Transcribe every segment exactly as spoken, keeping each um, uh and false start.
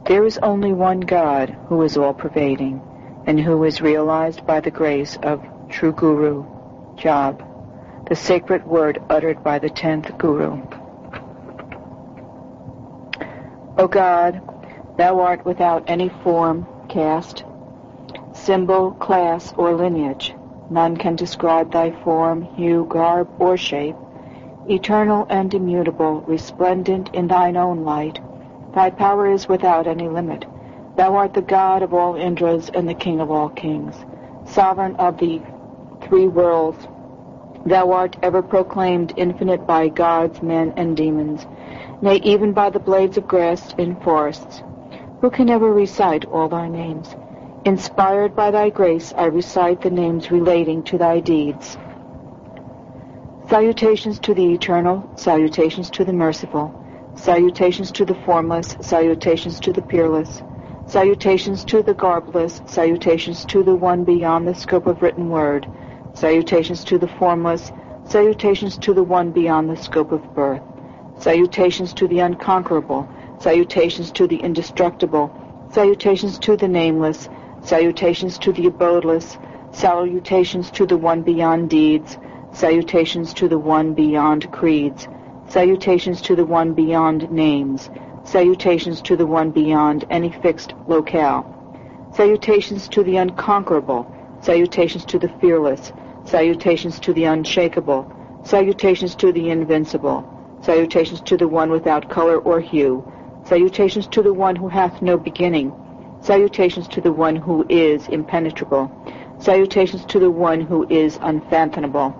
There is only one God who is all-pervading, and who is realized by the grace of true Guru, Jap, the sacred word uttered by the tenth Guru. O God, Thou art without any form, caste, symbol, class, or lineage. None can describe Thy form, hue, garb, or shape. Eternal and immutable, resplendent in Thine own light, Thy power is without any limit. Thou art the God of all Indras and the King of all kings, sovereign of the three worlds. Thou art ever proclaimed infinite by gods, men, and demons, nay, even by the blades of grass in forests. Who can ever recite all Thy names? Inspired by Thy grace, I recite the names relating to Thy deeds. Salutations to the eternal, salutations to the merciful, salutations to the formless, salutations to the peerless, salutations to the garbless, salutations to the one beyond the scope of written word, salutations to the formless, salutations to the one beyond the scope of birth, salutations to the unconquerable, salutations to the indestructible, salutations to the nameless, salutations to the abodeless, salutations to the one beyond deeds, salutations to the one beyond creeds, salutations to the one beyond names, salutations to the one beyond any fixed locale, salutations to the unconquerable, salutations to the fearless, salutations to the unshakable, salutations to the invincible, salutations to the one without color or hue, salutations to the one who hath no beginning, salutations to the one who is impenetrable, salutations to the one who is unfathomable,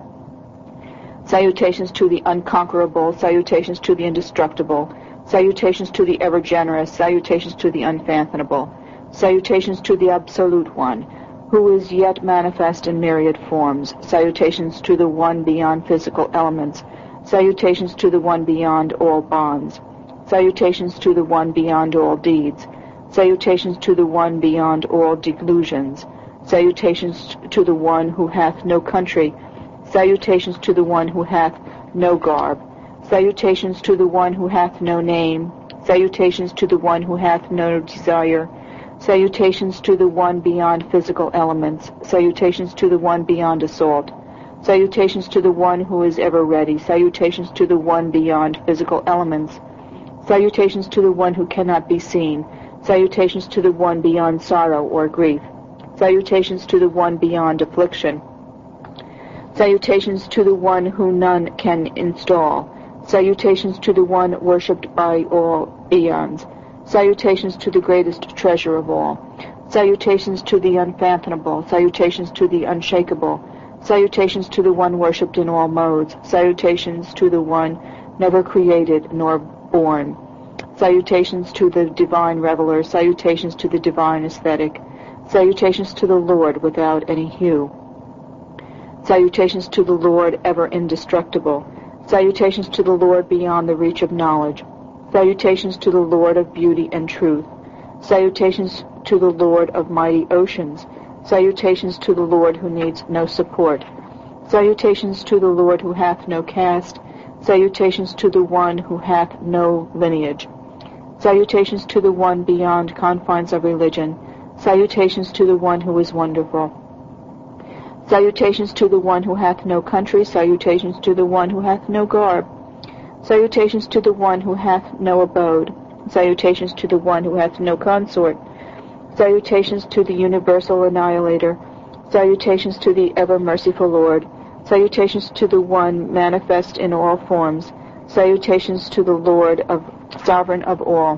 salutations to the unconquerable, salutations to the indestructible, salutations to the ever-generous, salutations to the unfathomable, salutations to the Absolute One, who is yet manifest in myriad forms, salutations to the one beyond physical elements, salutations to the one beyond all bonds, salutations to the one beyond all deeds, salutations to the one beyond all delusions, salutations to the one who hath no country, salutations to the one who hath no garb, salutations to the one who hath no name, salutations to the one who hath no desire, salutations to the one beyond physical elements, salutations to the one beyond assault, salutations to the one who is ever ready, salutations to the one beyond physical elements, salutations to the one who cannot be seen, salutations to the one beyond sorrow or grief, salutations to the one beyond affliction, salutations to the one who none can install, salutations to the one worshipped by all eons, salutations to the greatest treasure of all, salutations to the unfathomable, salutations to the unshakable, salutations to the one worshipped in all modes, salutations to the one never created nor born, salutations to the divine reveler, salutations to the divine aesthetic, salutations to the Lord without any hue, salutations to the Lord ever indestructible, salutations to the Lord beyond the reach of knowledge, salutations to the Lord of beauty and truth, salutations to the Lord of mighty oceans, salutations to the Lord who needs no support, salutations to the Lord who hath no caste, salutations to the one who hath no lineage, salutations to the one beyond confines of religion, salutations to the one who is wonderful, salutations to the one who hath no country, salutations to the one who hath no garb, salutations to the one who hath no abode, salutations to the one who hath no consort, salutations to the universal annihilator, salutations to the ever-merciful Lord, salutations to the one manifest in all forms, salutations to the Lord of sovereign of all,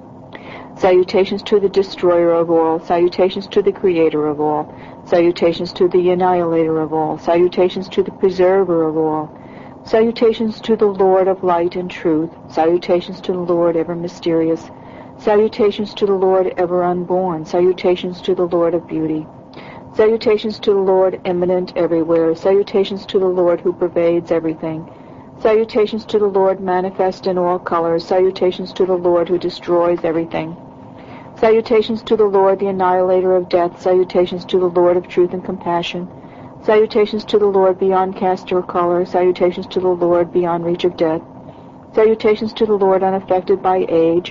salutations to the destroyer of all, salutations to the creator of all, salutations to the annihilator of all, salutations to the preserver of all, salutations to the Lord of light and truth, salutations to the Lord ever mysterious, salutations to the Lord ever unborn, salutations to the Lord of beauty, salutations to the Lord immanent everywhere, salutations to the Lord who pervades everything, salutations to the Lord manifest in all colors, salutations to the Lord who destroys everything, salutations to the Lord the annihilator of death, salutations to the Lord of truth and compassion, salutations to the Lord beyond caste or color, salutations to the Lord beyond reach of death, salutations to the Lord unaffected by age,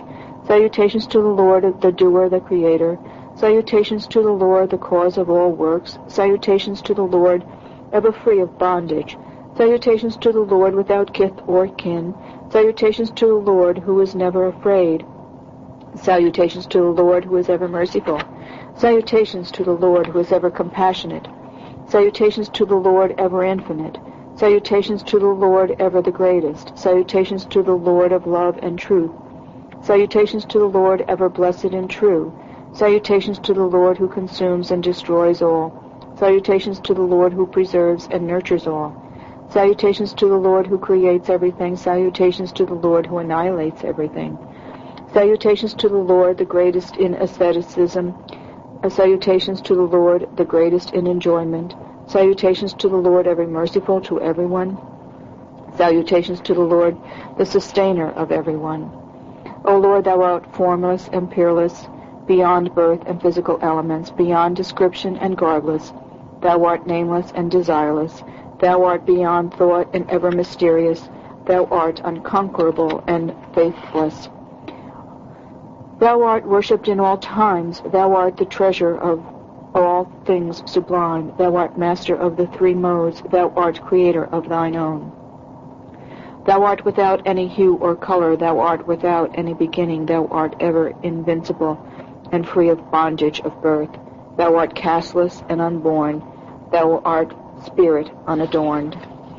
Salutations to the Lord, the doer, the creator. Salutations to the Lord, the cause of all works. Salutations to the Lord, ever free of bondage. Salutations to the Lord, without kith or kin. Salutations to the Lord, who is never afraid. Salutations to the Lord, who is ever merciful. Salutations to the Lord, who is ever compassionate. Salutations to the Lord, ever infinite. Salutations to the Lord, ever the greatest. Salutations to the Lord of love and truth. Salutations to the Lord, ever blessed and true. Salutations to the Lord, who consumes and destroys all. Salutations to the Lord, who preserves and nurtures all. Salutations to the Lord, who creates everything. Salutations to the Lord, who annihilates everything. Salutations to the Lord, the greatest in asceticism. Salutations to the Lord, the greatest in enjoyment. Salutations to the Lord, ever merciful to everyone. Salutations to the Lord, the sustainer of everyone. O Lord, thou art formless and peerless, beyond birth and physical elements, beyond description and garbless. Thou art nameless and desireless. Thou art beyond thought and ever mysterious. Thou art unconquerable and faithless. Thou art worshipped in all times. Thou art the treasure of all things sublime. Thou art master of the three modes. Thou art creator of thine own. Thou art without any hue or color. Thou art without any beginning. Thou art ever invincible and free of bondage of birth. Thou art castless and unborn. Thou art spirit unadorned.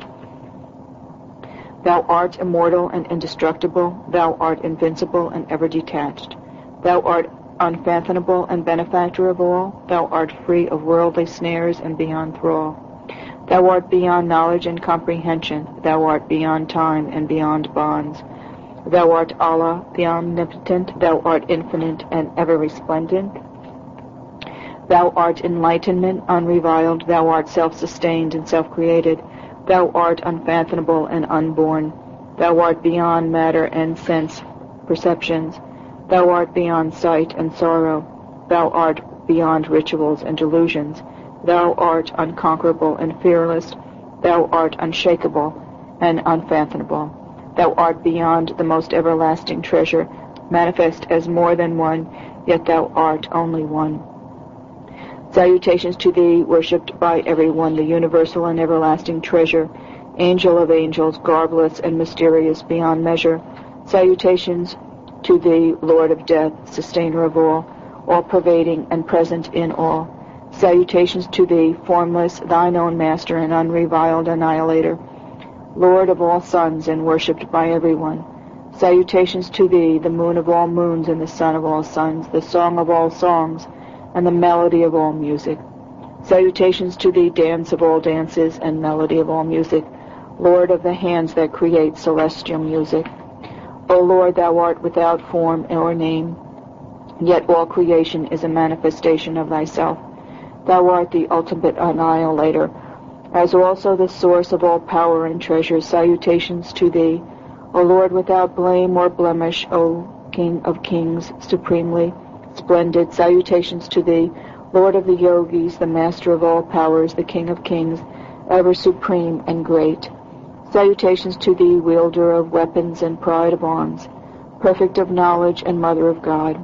Thou art immortal and indestructible. Thou art invincible and ever detached. Thou art unfathomable and benefactor of all. Thou art free of worldly snares and beyond thrall. Thou art beyond knowledge and comprehension. Thou art beyond time and beyond bonds. Thou art Allah, the omnipotent. Thou art infinite and ever resplendent. Thou art enlightenment unreviled. Thou art self-sustained and self-created. Thou art unfathomable and unborn. Thou art beyond matter and sense perceptions. Thou art beyond sight and sorrow. Thou art beyond rituals and delusions. Thou art unconquerable and fearless. Thou art unshakable and unfathomable. Thou art beyond the most everlasting treasure, manifest as more than one, yet thou art only one. Salutations to thee, worshipped by everyone, the universal and everlasting treasure, angel of angels, garbless and mysterious beyond measure. Salutations to thee, Lord of death, sustainer of all, all-pervading and present in all. Salutations to thee, formless, thine own master and unreviled annihilator, Lord of all suns and worshipped by everyone. Salutations to thee, the moon of all moons and the sun of all suns, the song of all songs and the melody of all music. Salutations to thee, dance of all dances and melody of all music, Lord of the hands that create celestial music. O Lord, thou art without form or name, yet all creation is a manifestation of thyself. Thou art the ultimate annihilator, as also the source of all power and treasure. Salutations to thee, O Lord, without blame or blemish, O King of kings, supremely splendid. Salutations to thee, Lord of the yogis, the master of all powers, the King of kings, ever supreme and great. Salutations to thee, wielder of weapons and pride of arms, perfect of knowledge and mother of God,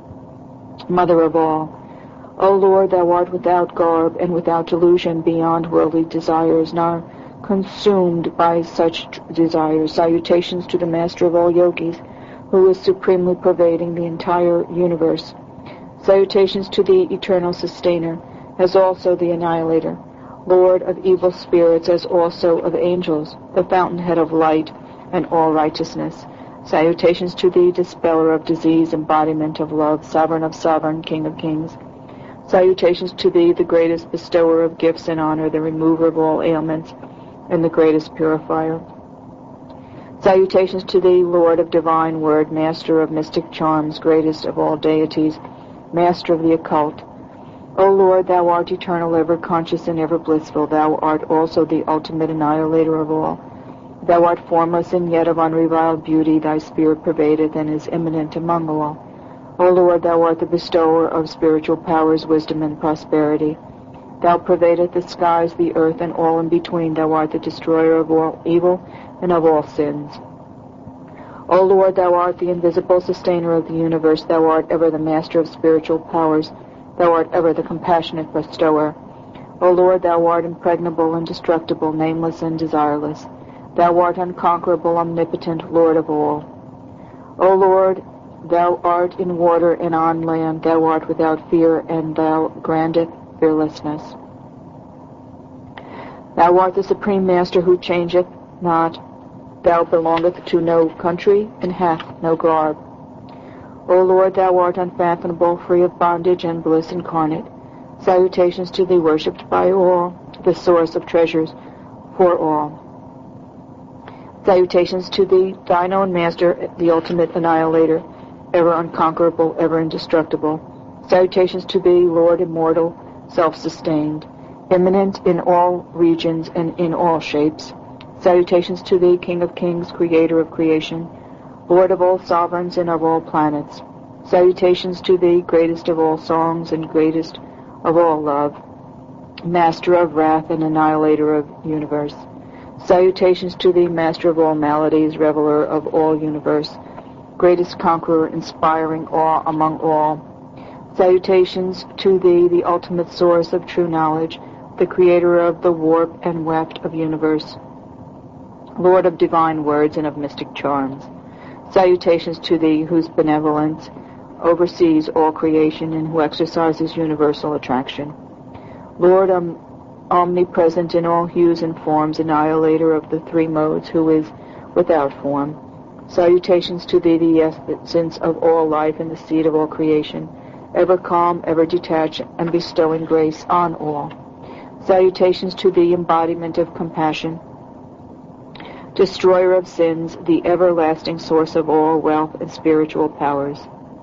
mother of all. O Lord, thou art without garb and without delusion, beyond worldly desires, nor consumed by such desires. Salutations to the master of all yogis, who is supremely pervading the entire universe. Salutations to the eternal sustainer, as also the annihilator, Lord of evil spirits, as also of angels, the fountainhead of light and all righteousness. Salutations to thee, dispeller of disease, embodiment of love, sovereign of sovereign, King of kings. Salutations to thee, the greatest bestower of gifts and honor, the remover of all ailments, and the greatest purifier. Salutations to thee, Lord of divine word, master of mystic charms, greatest of all deities, master of the occult. O Lord, thou art eternal, ever conscious and ever blissful. Thou art also the ultimate annihilator of all. Thou art formless and yet of unreviled beauty. Thy spirit pervadeth and is immanent among all. O Lord, thou art the bestower of spiritual powers, wisdom, and prosperity. Thou pervadest the skies, the earth, and all in between. Thou art the destroyer of all evil and of all sins. O Lord, thou art the invisible sustainer of the universe. Thou art ever the master of spiritual powers. Thou art ever the compassionate bestower. O Lord, thou art impregnable, indestructible, nameless, and desireless. Thou art unconquerable, omnipotent, Lord of all. O Lord, thou art in water and on land. Thou art without fear, and thou granteth fearlessness. Thou art the supreme master who changeth not. Thou belongeth to no country, and hath no garb. O Lord, thou art unfathomable, free of bondage and bliss incarnate. Salutations to thee, worshipped by all, the source of treasures for all. Salutations to thee, thine own master, the ultimate annihilator, ever unconquerable, ever indestructible. Salutations to thee, Lord immortal, self-sustained, immanent in all regions and in all shapes. Salutations to thee, King of kings, creator of creation, Lord of all sovereigns and of all planets. Salutations to thee, greatest of all songs and greatest of all love, master of wrath and annihilator of universe. Salutations to thee, master of all maladies, reveler of all universe, greatest conqueror, inspiring awe among all. Salutations to thee, the ultimate source of true knowledge, the creator of the warp and weft of universe, Lord of divine words and of mystic charms. Salutations to thee, whose benevolence oversees all creation and who exercises universal attraction. Lord um, omnipresent in all hues and forms, annihilator of the three modes, who is without form. Salutations to thee, the essence of all life and the seed of all creation, ever calm, ever detached, and bestowing grace on all. Salutations to thee, embodiment of compassion, destroyer of sins, the everlasting source of all wealth and spiritual powers.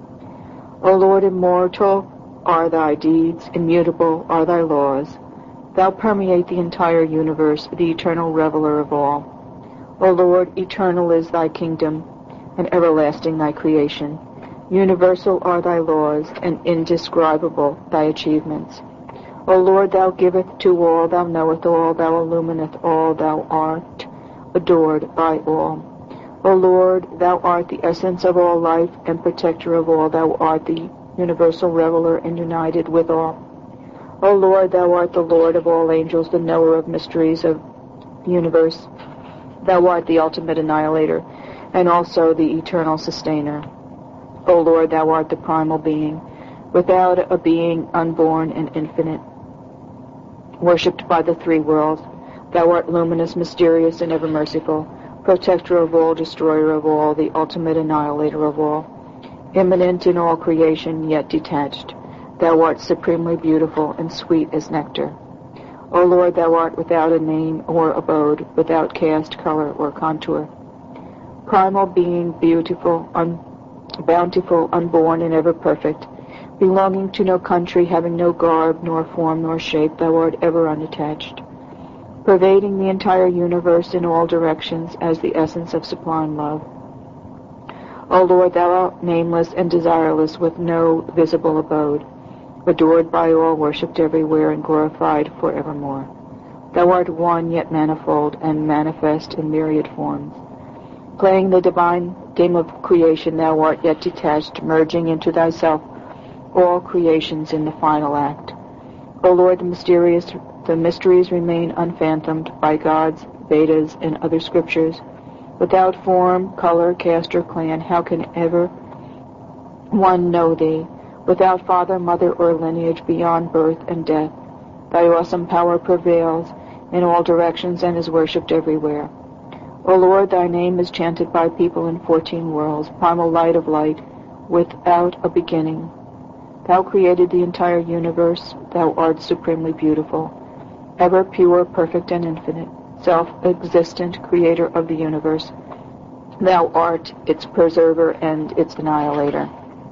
O Lord, immortal are thy deeds, immutable are thy laws. Thou permeate the entire universe, the eternal reveler of all. O Lord, eternal is thy kingdom, and everlasting thy creation. Universal are thy laws, and indescribable thy achievements. O Lord, thou giveth to all, thou knoweth all, thou illumineth all, thou art adored by all. O Lord, thou art the essence of all life and protector of all. Thou art the universal reveler and united with all. O Lord, thou art the Lord of all angels, the knower of mysteries of the universe. Thou art the ultimate annihilator and also the eternal sustainer. O Lord, thou art the primal being, without a being, unborn and infinite, worshipped by the three worlds. Thou art luminous, mysterious, and ever merciful, protector of all, destroyer of all, the ultimate annihilator of all, immanent in all creation, yet detached. Thou art supremely beautiful and sweet as nectar. O Lord, thou art without a name or abode, without caste, color, or contour. Primal being, beautiful, un- bountiful, unborn, and ever perfect, belonging to no country, having no garb, nor form, nor shape, thou art ever unattached, pervading the entire universe in all directions as the essence of sublime love. O Lord, thou art nameless and desireless, with no visible abode, adored by all, worshipped everywhere, and glorified forevermore. Thou art one, yet manifold, and manifest in myriad forms. Playing the divine game of creation, thou art yet detached, merging into thyself all creations in the final act. O Lord, the mysterious The mysteries remain unfathomed by gods, Vedas, and other scriptures. Without form, color, caste, or clan, how can ever one know thee? Without father, mother, or lineage beyond birth and death, thy awesome power prevails in all directions and is worshipped everywhere. O Lord, thy name is chanted by people in fourteen worlds, primal light of light, without a beginning. Thou created the entire universe. Thou art supremely beautiful, ever pure, perfect, and infinite, self-existent creator of the universe. Thou art its preserver and its annihilator.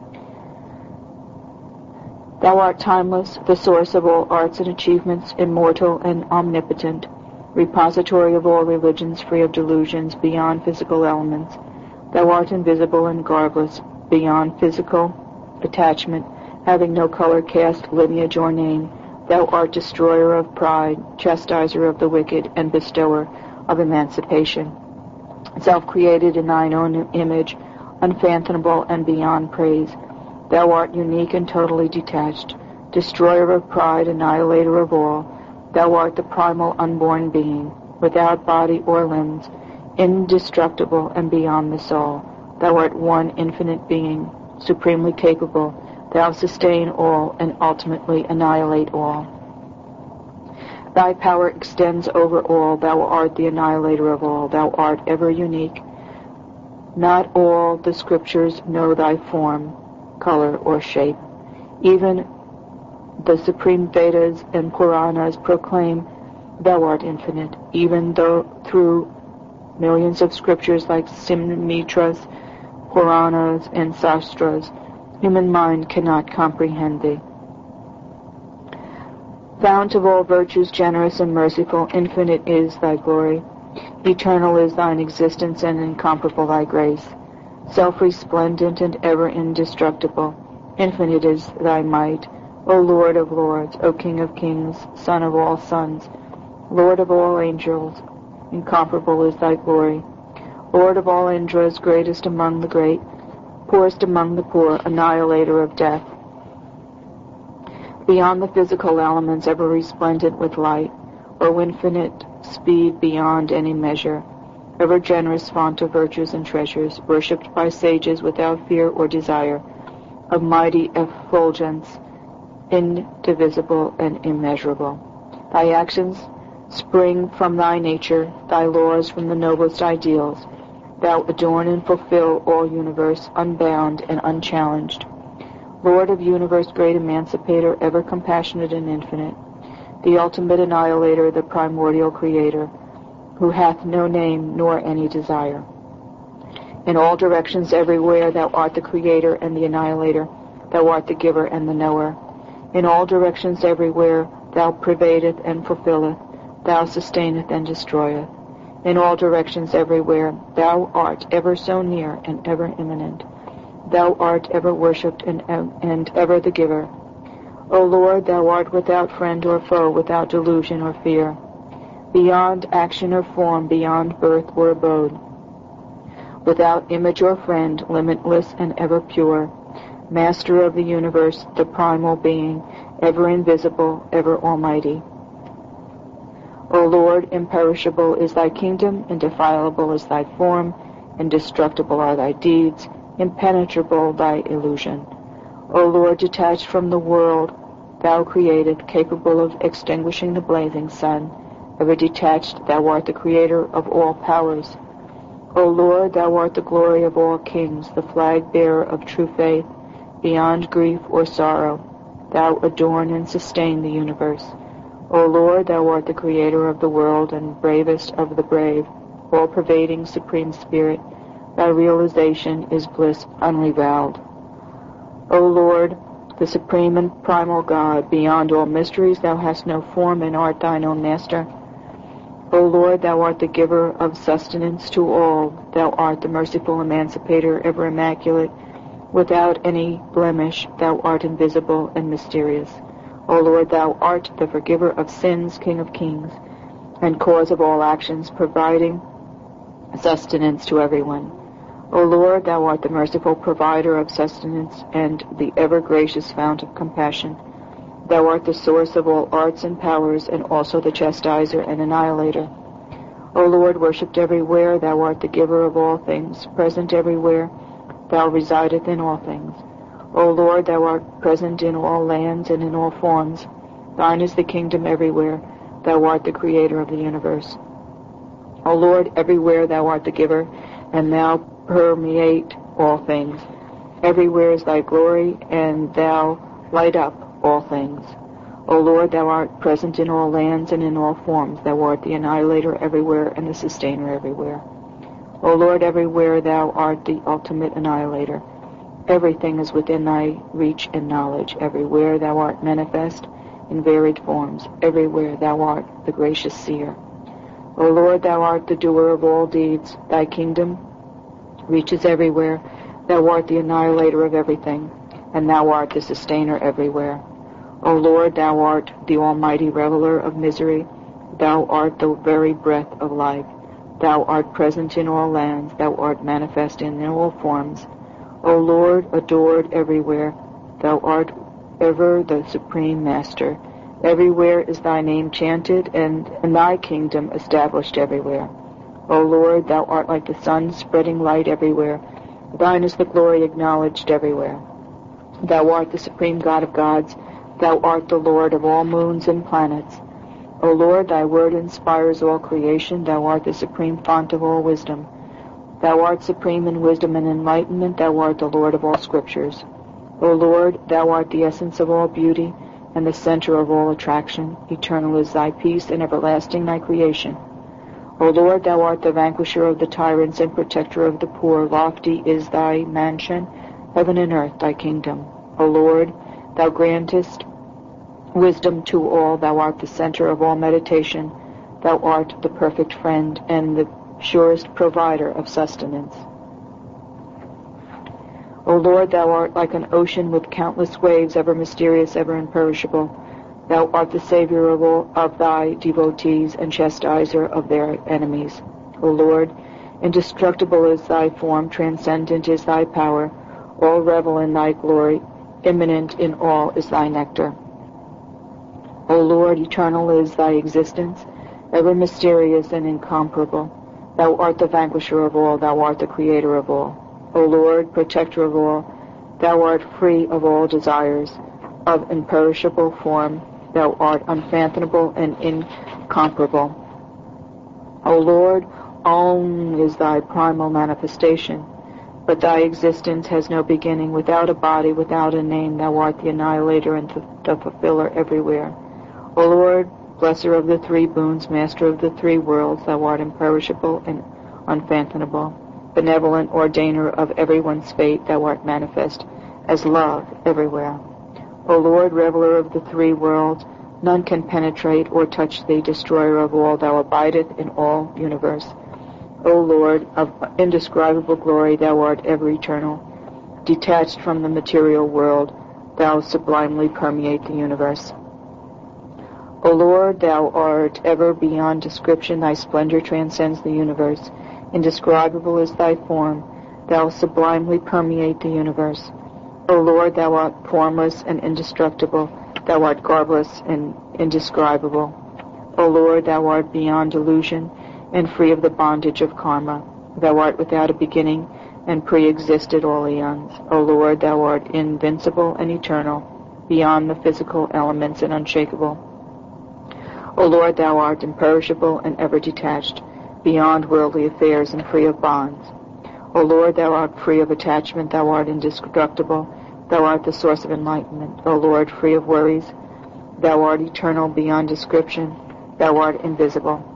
Thou art timeless, the source of all arts and achievements, immortal and omnipotent, repository of all religions, free of delusions, beyond physical elements. Thou art invisible and garbless, beyond physical attachment, having no color, caste, lineage, or name. Thou art destroyer of pride, chastiser of the wicked, and bestower of emancipation. self-created in thine own image, unfathomable and beyond praise. Thou art unique and totally detached, destroyer of pride, annihilator of all. Thou art the primal unborn being, without body or limbs, indestructible and beyond the soul. Thou art one infinite being, supremely capable. Thou sustain all and ultimately annihilate all. Thy power extends over all. Thou art the annihilator of all. Thou art ever unique. Not all the scriptures know thy form, color, or shape. Even the supreme Vedas and Puranas proclaim thou art infinite, even though through millions of scriptures like Simmitras, Puranas, and Sastras, human mind cannot comprehend thee. Fount of all virtues, generous and merciful, infinite is thy glory. Eternal is thine existence and incomparable thy grace. Self-resplendent and ever indestructible, infinite is thy might. O Lord of lords, O King of kings, Son of all sons, Lord of all angels, incomparable is thy glory. Lord of all Indras, greatest among the great, poorest among the poor, annihilator of death. Beyond the physical elements, ever resplendent with light, O infinite speed beyond any measure, ever generous font of virtues and treasures, worshipped by sages without fear or desire, of mighty effulgence, indivisible and immeasurable. Thy actions spring from thy nature, thy laws from the noblest ideals. Thou adorn and fulfill all universe, unbound and unchallenged. Lord of universe, great emancipator, ever compassionate and infinite, the ultimate annihilator, the primordial creator, who hath no name nor any desire. In all directions everywhere thou art the creator and the annihilator, thou art the giver and the knower. In all directions everywhere thou pervadeth and fulfilleth, thou sustaineth and destroyeth. In all directions everywhere thou art ever so near and ever imminent. Thou art ever worshipped and, and ever the giver. O Lord, thou art without friend or foe, without delusion or fear, beyond action or form, beyond birth or abode, without image or friend, limitless and ever pure, Master of the universe, the primal being, ever invisible, ever almighty. O Lord, imperishable is thy kingdom, indefilable is thy form, indestructible are thy deeds, impenetrable thy illusion. O Lord, detached from the world thou created, capable of extinguishing the blazing sun, ever detached, thou art the creator of all powers. O Lord, thou art the glory of all kings, the flag-bearer of true faith, beyond grief or sorrow. Thou adorn and sustain the universe. O Lord, thou art the creator of the world and bravest of the brave, all-pervading supreme spirit. Thy realization is bliss unreviled. O Lord, the supreme and primal God, beyond all mysteries, thou hast no form and art thine own master. O Lord, thou art the giver of sustenance to all. Thou art the merciful emancipator, ever immaculate, without any blemish. Thou art invisible and mysterious. O Lord, thou art the forgiver of sins, King of kings, and cause of all actions, providing sustenance to everyone. O Lord, thou art the merciful provider of sustenance and the ever-gracious fount of compassion. Thou art the source of all arts and powers, and also the chastiser and annihilator. O Lord, worshipped everywhere, thou art the giver of all things, present everywhere, thou resideth in all things. O Lord, thou art present in all lands and in all forms. Thine is the kingdom everywhere. Thou art the creator of the universe. O Lord, everywhere thou art the giver, and thou permeate all things. Everywhere is thy glory, and thou light up all things. O Lord, thou art present in all lands and in all forms. Thou art the annihilator everywhere and the sustainer everywhere. O Lord, everywhere thou art the ultimate annihilator. Everything is within thy reach and knowledge. Everywhere thou art manifest in varied forms. Everywhere thou art the gracious seer. O Lord, thou art the doer of all deeds. Thy kingdom reaches everywhere. Thou art the annihilator of everything, and thou art the sustainer everywhere. O Lord, thou art the almighty reveler of misery. Thou art the very breath of life. thou art present in all lands, thou art manifest in all forms. O Lord, adored everywhere, thou art ever the supreme master. Everywhere is thy name chanted, and, and thy kingdom established everywhere. O Lord, thou art like the sun spreading light everywhere. Thine is the glory acknowledged everywhere. Thou art the supreme God of gods. Thou art the Lord of all moons and planets. O Lord, thy word inspires all creation. Thou art the supreme font of all wisdom. Thou art supreme in wisdom and enlightenment. Thou art the Lord of all scriptures. O Lord, thou art the essence of all beauty and the center of all attraction. Eternal is thy peace and everlasting thy creation. O Lord, thou art the vanquisher of the tyrants and protector of the poor. Lofty is thy mansion, heaven and earth thy kingdom. O Lord, thou grantest wisdom to all. Thou art the center of all meditation. Thou art the perfect friend and the surest provider of sustenance. O Lord, thou art like an ocean with countless waves, ever mysterious, ever imperishable. Thou art the Savior of all of thy devotees and chastiser of their enemies. O Lord, indestructible is thy form, transcendent is thy power, all revel in thy glory, immanent in all is thy nectar. O Lord, eternal is thy existence, ever mysterious and incomparable. Thou art the vanquisher of all, thou art the creator of all. O Lord, protector of all, thou art free of all desires, of imperishable form, thou art unfathomable and incomparable. O Lord, Om is thy primal manifestation, but thy existence has no beginning. Without a body, without a name, thou art the annihilator and the fulfiller everywhere. O Lord, blesser of the three boons, master of the three worlds, thou art imperishable and unfathomable. Benevolent ordainer of everyone's fate, thou art manifest as love everywhere. O Lord, reveler of the three worlds, none can penetrate or touch thee, destroyer of all, thou abidest in all universe. O Lord, of indescribable glory, thou art ever eternal. Detached from the material world, thou sublimely permeate the universe. O Lord, thou art ever beyond description, thy splendor transcends the universe. Indescribable is thy form, thou sublimely permeate the universe. O Lord, thou art formless and indestructible, thou art garbless and indescribable. O Lord, thou art beyond illusion and free of the bondage of karma. Thou art without a beginning and pre-existed all eons. O Lord, thou art invincible and eternal, beyond the physical elements and unshakable. O Lord, thou art imperishable and ever detached, beyond worldly affairs and free of bonds. O Lord, thou art free of attachment, thou art indestructible, thou art the source of enlightenment. O Lord, free of worries, thou art eternal beyond description, thou art invisible.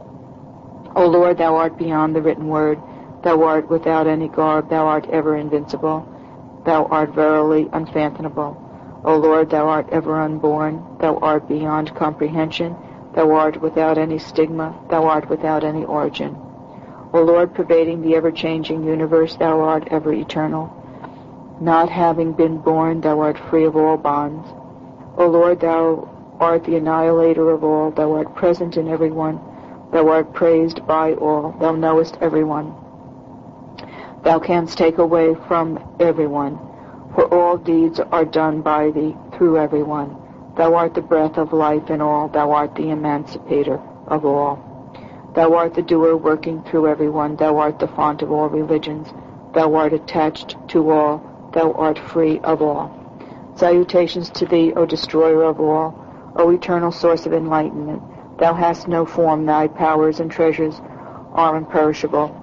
O Lord, thou art beyond the written word, thou art without any garb, thou art ever invincible, thou art verily unfathomable. O Lord, thou art ever unborn, thou art beyond comprehension, thou art without any stigma, thou art without any origin. O Lord, pervading the ever-changing universe, thou art ever eternal. Not having been born, thou art free of all bonds. O Lord, thou art the annihilator of all, thou art present in everyone, thou art praised by all, thou knowest everyone. Thou canst take away from everyone, for all deeds are done by thee through everyone. Thou art the breath of life in all, thou art the emancipator of all. Thou art the doer working through everyone, thou art the font of all religions, thou art attached to all, thou art free of all. Salutations to thee, O destroyer of all, O eternal source of enlightenment. Thou hast no form, thy powers and treasures are imperishable.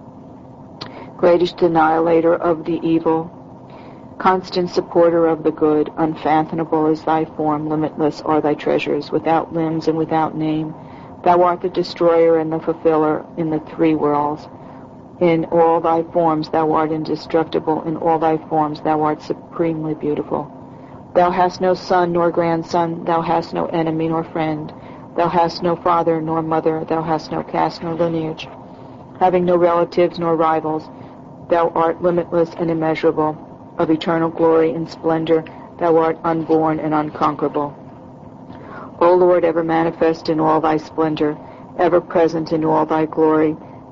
Greatest annihilator of the evil, constant supporter of the good, unfathomable is thy form, limitless are thy treasures, without limbs and without name. Thou art the destroyer and the fulfiller in the three worlds. In all thy forms thou art indestructible, in all thy forms thou art supremely beautiful. Thou hast no son nor grandson, thou hast no enemy nor friend, thou hast no father nor mother, thou hast no caste nor lineage. Having no relatives nor rivals, thou art limitless and immeasurable, of eternal glory and splendor, thou art unborn and unconquerable. O Lord, ever manifest in all thy splendor, ever present in all thy glory,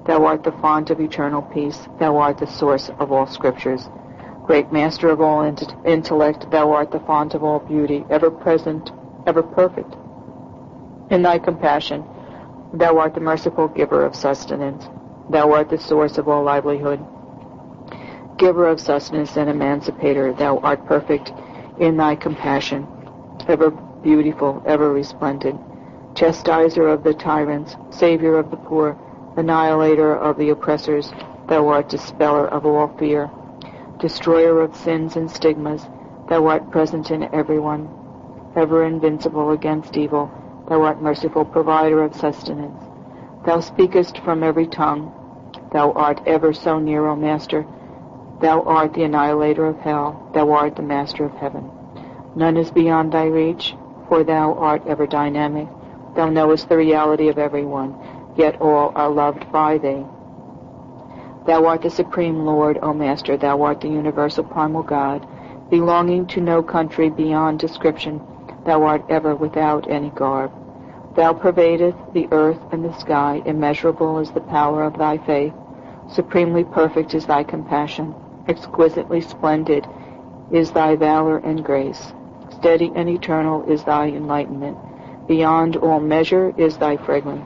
Thou art the font of eternal peace. Thou art the source of all scriptures. Great Master of all int- intellect, Thou art the font of all beauty, ever present, ever perfect. In Thy compassion, Thou art the merciful giver of sustenance. Thou art the source of all livelihood. Giver of sustenance and emancipator, Thou art perfect in Thy compassion, ever beautiful, ever resplendent. Chastiser of the tyrants, Savior of the poor, annihilator of the oppressors, Thou art dispeller of all fear. Destroyer of sins and stigmas, Thou art present in everyone, ever invincible against evil. Thou art merciful provider of sustenance. Thou speakest from every tongue. Thou art ever so near, O Master. Thou art the annihilator of hell. Thou art the Master of heaven. None is beyond Thy reach, for Thou art ever dynamic. Thou knowest the reality of everyone, yet all are loved by Thee. Thou art the supreme Lord, O Master. Thou art the universal primal God, belonging to no country beyond description. Thou art ever without any garb. Thou pervadest the earth and the sky. Immeasurable is the power of Thy faith. Supremely perfect is Thy compassion. Exquisitely splendid is Thy valor and grace. Steady and eternal is Thy enlightenment. Beyond all measure is Thy fragrance.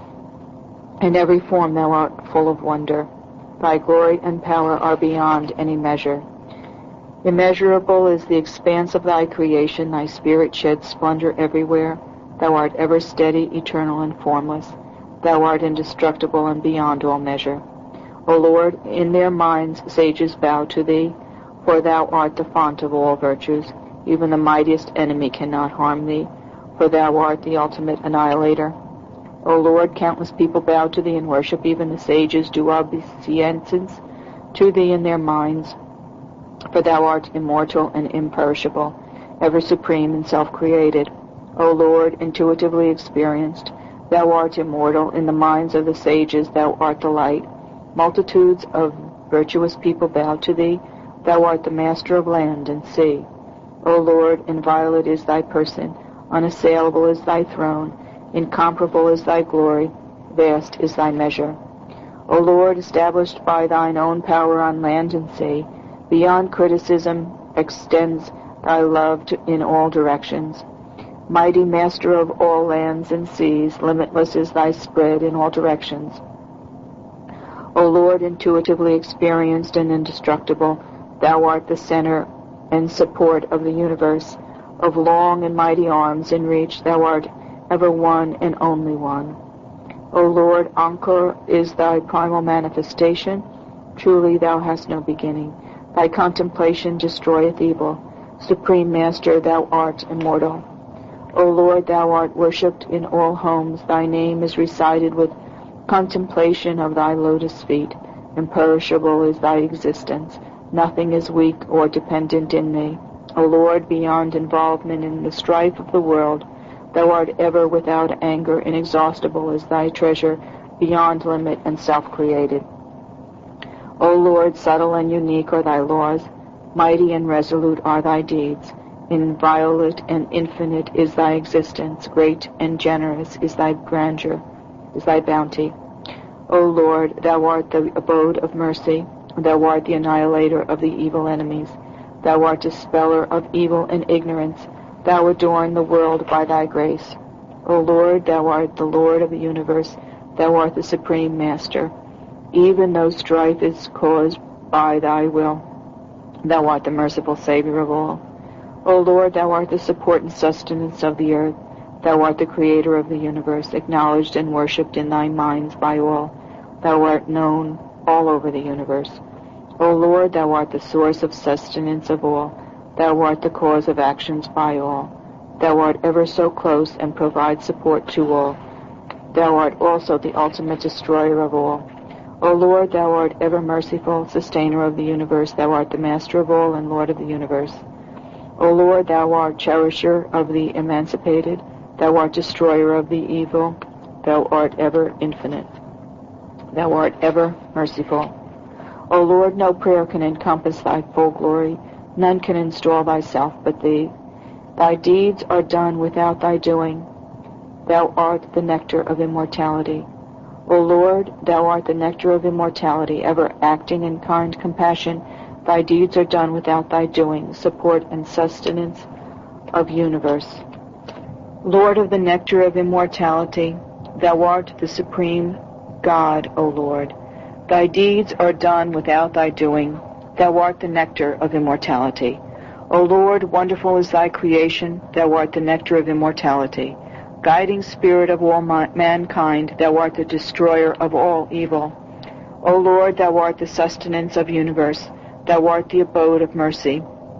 In every form Thou art full of wonder. Thy glory and power are beyond any measure. Immeasurable is the expanse of Thy creation. Thy spirit sheds splendor everywhere. Thou art ever steady, eternal, and formless. Thou art indestructible and beyond all measure. O Lord, in their minds sages bow to Thee, for Thou art the font of all virtues. Even the mightiest enemy cannot harm Thee, for Thou art the ultimate annihilator. O Lord, countless people bow to Thee and worship. Even the sages do obeisance to Thee in their minds, for Thou art immortal and imperishable, ever supreme and self-created. O Lord, intuitively experienced, Thou art immortal. In the minds of the sages Thou art the light. Multitudes of virtuous people bow to Thee. Thou art the Master of land and sea. O Lord, inviolate is Thy person, unassailable is Thy throne, incomparable is Thy glory, vast is Thy measure. O Lord, established by Thine own power on land and sea, beyond criticism extends Thy love to, in all directions. Mighty Master of all lands and seas, limitless is Thy spread in all directions. O Lord, intuitively experienced and indestructible, Thou art the center and support of the universe. Of long and mighty arms in reach, Thou art ever one and only one. O Lord, Ankur is Thy primal manifestation. Truly Thou hast no beginning. Thy contemplation destroyeth evil. Supreme Master, Thou art immortal. O Lord, Thou art worshipped in all homes. Thy name is recited with contemplation of Thy lotus feet. Imperishable is Thy existence. Nothing is weak or dependent in Thee. O Lord, beyond involvement in the strife of the world, Thou art ever without anger. Inexhaustible is Thy treasure, beyond limit and self-created. O Lord, subtle and unique are Thy laws. Mighty and resolute are Thy deeds. Inviolate and infinite is Thy existence. Great and generous is Thy grandeur, is Thy bounty. O Lord, Thou art the abode of mercy. Thou art the annihilator of the evil enemies. Thou art dispeller of evil and ignorance. Thou adorn the world by Thy grace. O Lord, Thou art the Lord of the universe. Thou art the supreme Master. Even though strife is caused by Thy will, Thou art the merciful Savior of all. O Lord, Thou art the support and sustenance of the earth. Thou art the Creator of the universe, acknowledged and worshipped in Thy minds by all. Thou art known all over the universe. O Lord, Thou art the source of sustenance of all. Thou art the cause of actions by all. Thou art ever so close and provide support to all. Thou art also the ultimate destroyer of all. O Lord, Thou art ever merciful, sustainer of the universe. Thou art the Master of all and Lord of the universe. O Lord, Thou art cherisher of the emancipated. Thou art destroyer of the evil. Thou art ever infinite. Thou art ever merciful. O Lord, no prayer can encompass Thy full glory. None can install Thyself but Thee. Thy deeds are done without Thy doing. Thou art the nectar of immortality. O Lord, thou art the nectar of immortality, ever acting in kind compassion. Thy deeds are done without thy doing, support and sustenance of universe. Lord of the nectar of immortality, thou art the supreme God, O Lord. Thy deeds are done without thy doing. Thou art the nectar of immortality. O Lord, wonderful is thy creation. Thou art the nectar of immortality. Guiding spirit of all ma- mankind, thou art the destroyer of all evil. O Lord, thou art the sustenance of universe. Thou art the abode of mercy.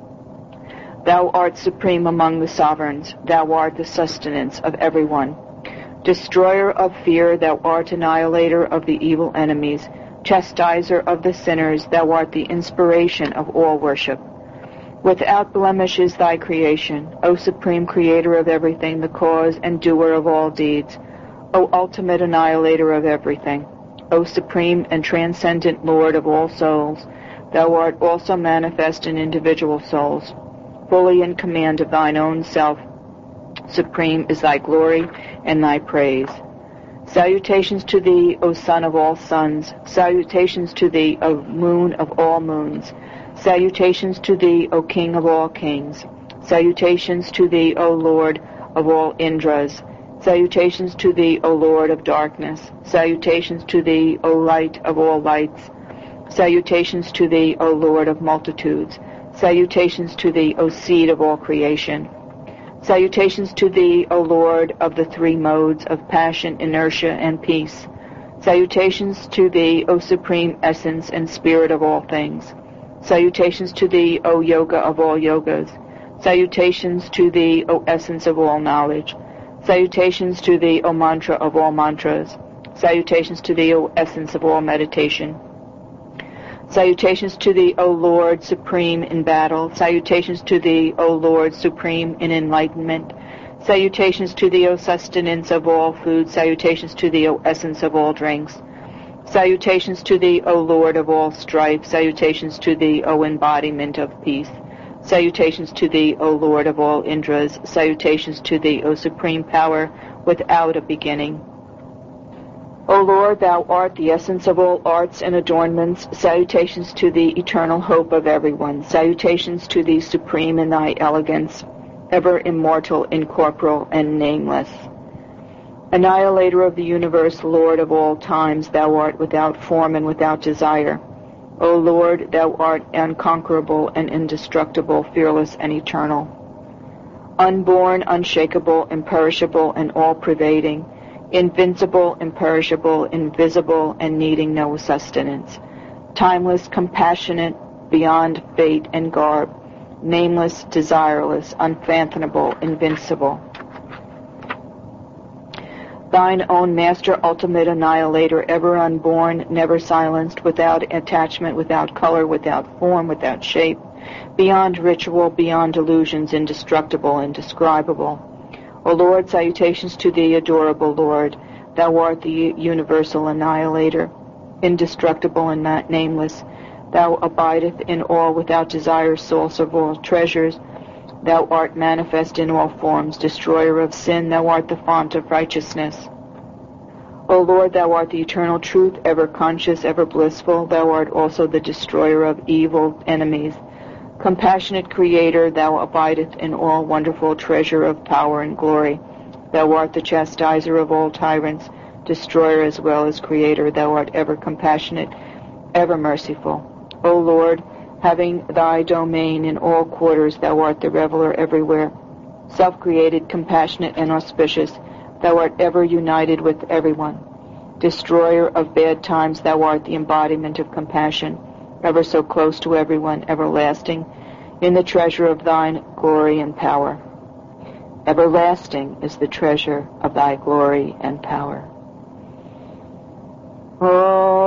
Thou art supreme among the sovereigns. Thou art the sustenance of everyone. Destroyer of fear, thou art annihilator of the evil enemies. Chastiser of the sinners, thou art the inspiration of all worship. Without blemish is thy creation, O supreme creator of everything, the cause and doer of all deeds, O ultimate annihilator of everything, O supreme and transcendent Lord of all souls, thou art also manifest in individual souls, fully in command of thine own self. Supreme is thy glory and thy praise. Salutations to thee, O Son of all suns. Salutations to thee, O Moon of all moons. Salutations to thee, O King of all kings. Salutations to thee, O Lord of all Indras. Salutations to thee, O Lord of darkness. Salutations to thee, O Light of all lights. Salutations to thee, O Lord of multitudes. Salutations to thee, O Seed of all creation. Salutations to thee, O Lord of the three modes of passion, inertia, and peace. Salutations to thee, O Supreme Essence and Spirit of all things. Salutations to thee, O Yoga of all yogas. Salutations to thee, O Essence of all knowledge. Salutations to thee, O Mantra of all mantras. Salutations to thee, O Essence of all meditation. Salutations to thee, O Lord, supreme in battle. Salutations to thee, O Lord, supreme in enlightenment. Salutations to thee, O sustenance of all food. Salutations to thee, O essence of all drinks. Salutations to thee, O Lord of all strife. Salutations to thee, O embodiment of peace. Salutations to thee, O Lord of all Indras. Salutations to thee, O supreme power without a beginning. O Lord, thou art the essence of all arts and adornments. Salutations to thee, eternal hope of everyone. Salutations to thee, supreme in thy elegance, ever immortal, incorporeal, and nameless. Annihilator of the universe, Lord of all times, thou art without form and without desire. O Lord, thou art unconquerable and indestructible, fearless and eternal. Unborn, unshakable, imperishable, and all-pervading. Invincible, imperishable, invisible, and needing no sustenance. Timeless, compassionate, beyond fate and garb. Nameless, desireless, unfathomable, invincible. Thine own master, ultimate annihilator, ever unborn, never silenced, without attachment, without color, without form, without shape, beyond ritual, beyond illusions, indestructible, indescribable. O Lord, salutations to thee, adorable Lord. Thou art the universal annihilator, indestructible and not nameless. Thou abideth in all, without desire, source of all treasures. Thou art manifest in all forms, destroyer of sin. Thou art the font of righteousness. O Lord, thou art the eternal truth, ever conscious, ever blissful. Thou art also the destroyer of evil enemies. Compassionate Creator, thou abidest in all, wonderful treasure of power and glory. Thou art the chastiser of all tyrants, destroyer as well as Creator. Thou art ever compassionate, ever merciful. O Lord, having thy domain in all quarters, thou art the reveler everywhere. Self-created, compassionate, and auspicious, thou art ever united with everyone. Destroyer of bad times, thou art the embodiment of compassion, ever so close to everyone, everlasting, in the treasure of thine glory and power. Everlasting is the treasure of thy glory and power. Oh.